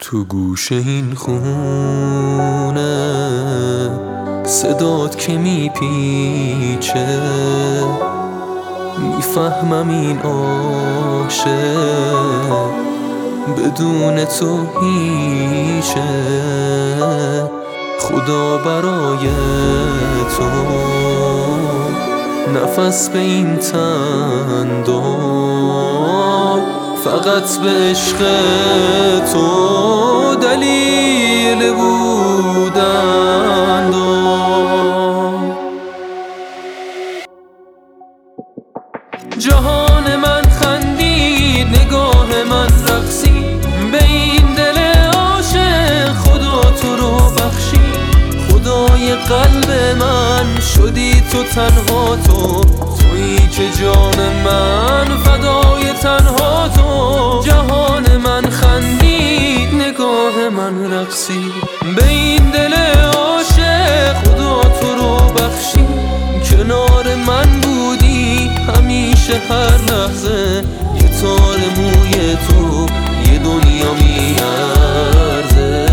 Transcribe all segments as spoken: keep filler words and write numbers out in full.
تو گوش این خونه صدات که میپیچه، میفهمم این عاشق بدون تو هیچه. خدا برای تو نفس به این تن داد، فقط به عشق تو دلیل بودن داد. جهان من خندید، نگاه من رقصید، به این دل عاشق خدا تو رو بخشید. خدای قلب من شدی تو، تنها تو، تویی که جان من فدای تنها تو. جهان من خندید، نگاه من رقصید، به این دل عاشق خدا تو رو بخشید. کنار من بودی همیشه، هر لحظه یه تار موی تو یه دنیا میارزه.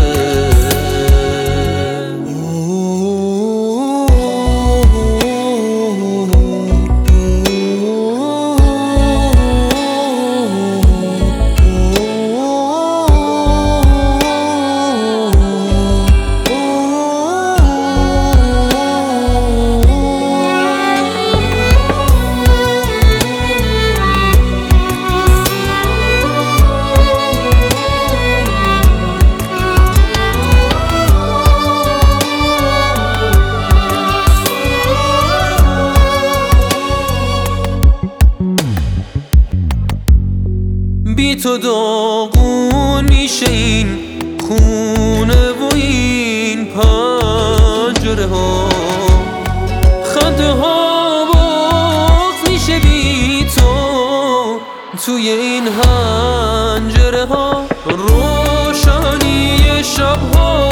بی تو داغون میشه این خونه و این پنجره ها، خنده ها بغض میشه بی تو توی این حنجره ها. روشنی شب ها،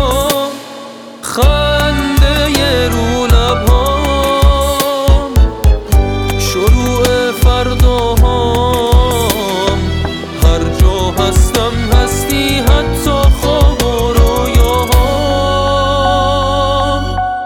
خنده رو لب ها، شروع فرداها، هستم هستی حتی خواب و رویاها.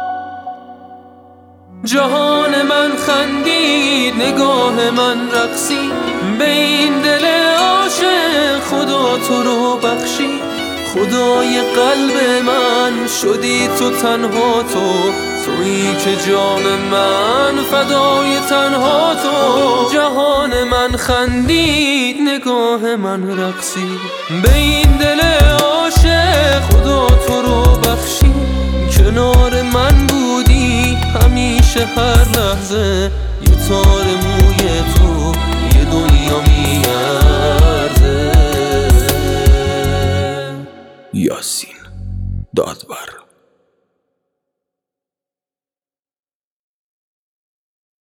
جهان من خندید، نگاه من رقصید، به این دل عاشق خدا تو رو بخشید. خدای قلب من شدی تو، تنها تو، تویی که جان من فدای تنها تو. جهان من خندید، نگاه من رقصید، به این دل عاشق خدا تو رو بخشید. کنار من بودی همیشه، هر لحظه یه تار موی تو یه دنیا میارزه. یاسین دادور.